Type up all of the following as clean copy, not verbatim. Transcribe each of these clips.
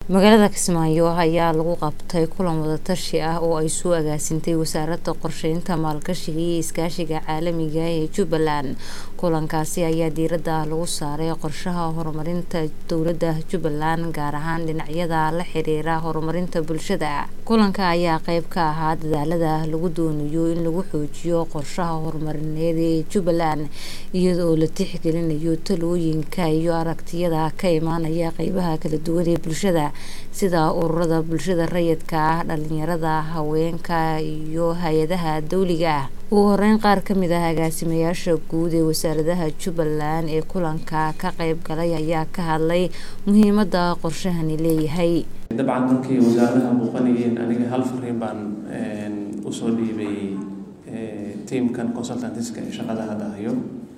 magaalada Kismaayo ayaa lagu qabtay kulan wada tashi ah oo ay soo agaasintay wasaaradda qorsheynta maalgashiga iyo iskaashiga caalamiga ee Jubbaland. Kulankaasi ayaa diiradda lagu saaray qorshaha horumarinta dowladda Jubbaland gaar ahaan dhinacyada la xiriira horumarinta bulshada. Kulanka ayaa qayb ka ahaa dadaalada lagu doonayo in lagu xoojiyo qorshaha horumarineed ee Jubbaland iyadoo la tixgelinayo talooyinka iyo aragtiyada ka imaanaya qaybaha kala duwan ee bulshada sida ururada bulshada rayidka ah, dhalinyarada, haweenka iyo hay'adaha dawliga ah. Ugu horeyn qaar ka mid ah agaasimayaasha guud ee wasaaradda Jubbaland ee kulanka ka qayb galay ayaa ka hadlay muhiimadda qorshahani leeyahay. dabcan markii wasaaradda muuqanayeen aniga hal fariin baan u soo dhiibay teamkan consultantska ee shaqada hadda hayo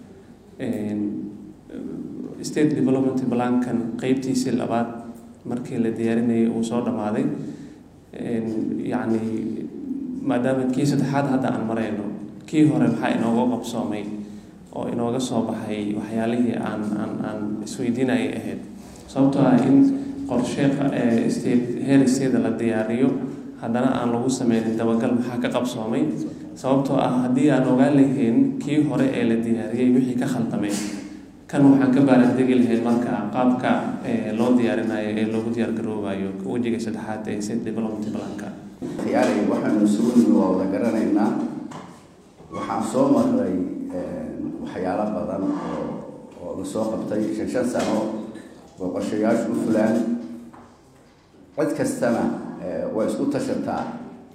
state development plan-kan qaybtiisii labaad markii la diyaarinayay uu soo dhamaaday yani maadaama kii saddexaad hadda aan marayno kii hore maxaa inooga qabsoomay oo inooga soo baxay waxyaalihii aan isweydiinayay ahayd sababtoo ah in qorshe heer state la diyaariyo haddana aan lagu sameynin dabagal maxaa ka qabsoomay sababtoo ah haddii aan ogaan lahayn kii hore ee la diyaariyay wixii ka khaldamay kan waxaan ka baarandegi lahayn marka qaabka loo diyaarinayo ee loogu diyaargaroobayo wajiga saddexaad ee state development plan-ka. khiyaari waxaanu sugnay waa wada garanaynaa waxaan soo maray waxyaalo badan oo la soo qabtay 5 sano oo qorshayaashu u fulaan cid kastana waa isku tashataa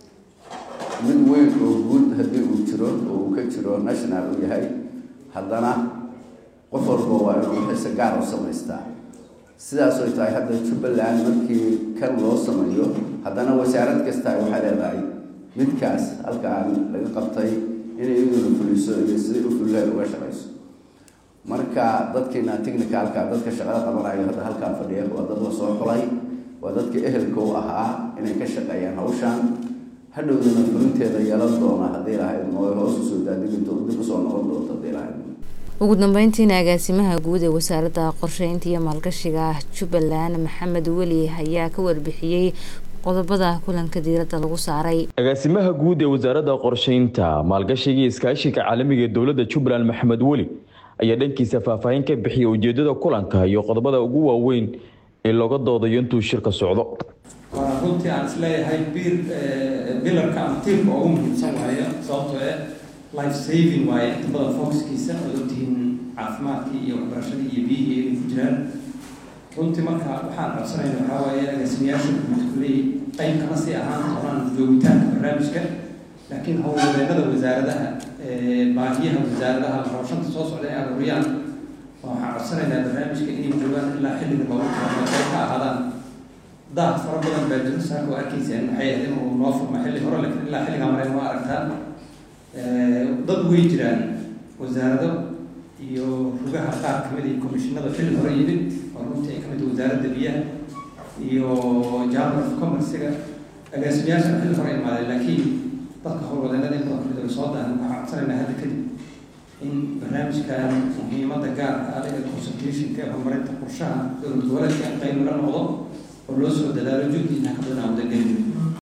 mid weyn oo guud haddii uu jiro oo uu ka jiro national uu yahay haddana qof walba waa inuu wixii gaar u samaystaa sidaas oo tahay hadda Jubbaland markii kan loo sameeyo haddana wasaarad kasta waxay leedahay midkaas halkaan laga qabtay inay iyadu fuliso iyo sidii u fulaan uga shaqeyso marka dadkeena technicalka dadka shaqada qabanaya hadda halkaan fadhiya waa dad la soo xulay waa dadka ehelka u ahaa inay ka shaqeeyaan hawshan hadhowna fulinteeda yeelan doona haddii lahayd mooy hoos u soo daadinto dib u soo noqon doonto haddii lahayd. ugu dambeyntiina agaasimaha guud ee wasaaradda qorsheynta iyo maalgashiga Jubbaland Maxamed Weli ayaa ka warbixiyay qodobada kulanka diiradda lagu saaray. agaasimaha guud ee wasaaradda qorsheynta maalgashiga iyo iskaashiga caalamiga ee dowladda Jubbaland Maxamed Weli ayaa dhankiisa faahfaahin ka bixiyay ujeedada kulanka iyo qodobada ugu waaweyn ee looga doodayo intuu shirka socdo. runtii aan isleeyahay bilarka ama tiirka ugu muhiimsan waaye sababtoo ah life saving waaye inta badan focuskiisa oo ogtihiin caafimaadkii iyo waxbarashadii iyo biyihii ay ku jiraan runtii marka waxaan codsanaynaa waxaa waaye agaasimayaasha kuley qayb kama sii ahaan doonaan joogitaanka barnaamijka laakiin howlwadeennada wasaaradaha baahiyaha wasaaradaha hawshanta soo socda ee aruuriyaan waxaan codsanaynaa barnaamijka inay joogaan ilaa xilliga loogu talagalay ka ahaadaan daad fara badan baa jiro saako arkaysaan waxay ahayd inuu noo furma xilli hore laakiin ilaa xilligaa maray ma aragtaa dad way jiraan wasaarado iyo rugaha qaar kamid ah komishinada xilli hore yimid oo runtii ay kamid wasaaradda biyaha iyo chamber of commerce-ga agaasimayaasha xilli hore imaaday laakiin dadka howlwadeennada in badan kamid soo daahan waxaan codsanaynaa hadda kadib in barnaamijkan muhiimadda gaarka ah ee consultation-ka ee horumarinta qorshaha dowlad goboleedka in qayb laga noqdo oo loo soo dadaalo juhdi inaa ka badan aan wada gelin